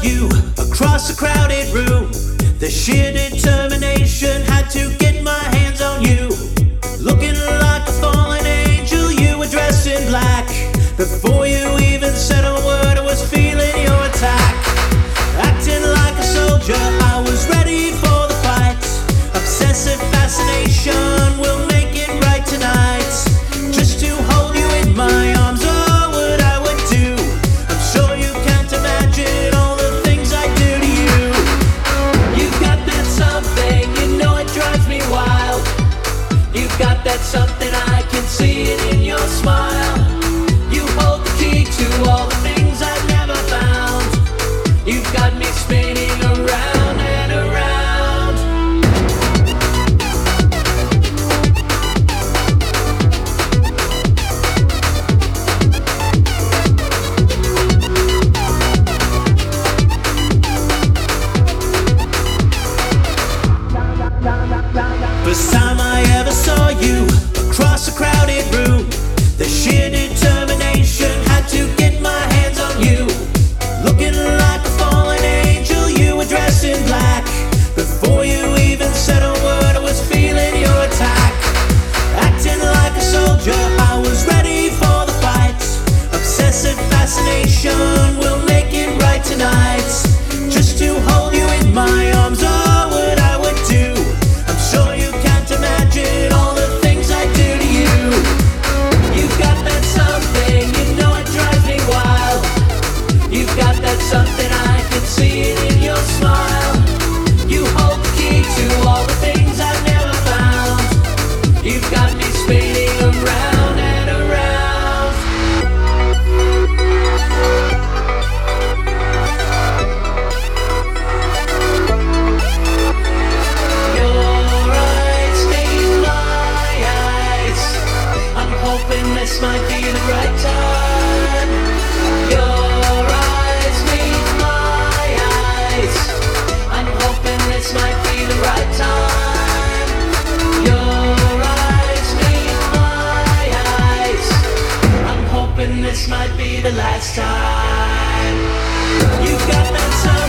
you across a crowded room. The sheer determination had to get my hands on you. Looking like a fallen angel, you were dressed in black. Before you even said a word, I was feeling your attack. Acting like a soldier, I was ready for the fight. Obsessive fascination will make it right tonight. Just to hold you in my arms, oh, what I would do. I'm sure you can't imagine all the things I do to you. You've got that something, you know it drives me wild. You've got that something, I can see it in your smile. You hold the key to all the things I've never found. You've got me spinning around and around. First time I ever saw you across a crowded room, the sheer determination had to get my hands on you. Looking like a fallen angel, you were dressed in black. Before you even said a word, I was feeling your attack. Acting like a soldier, I was ready for the fight. Obsessive fascination will make it right tonight. Just to hold you in my arms, oh, what I would do. I'm sure you can't imagine all the things I do to you. You've got that something, you know it drives me wild. You've got that something, I can see it in your smile. You hold the key to all the things I've never found. You've got me spinning around and around. Your eyes meet my eyes. I'm hoping this might be the right time. Your eyes meet my eyes. I'm hoping this might be the right time. Your eyes meet my eyes. I'm hoping this might be the last time. You got that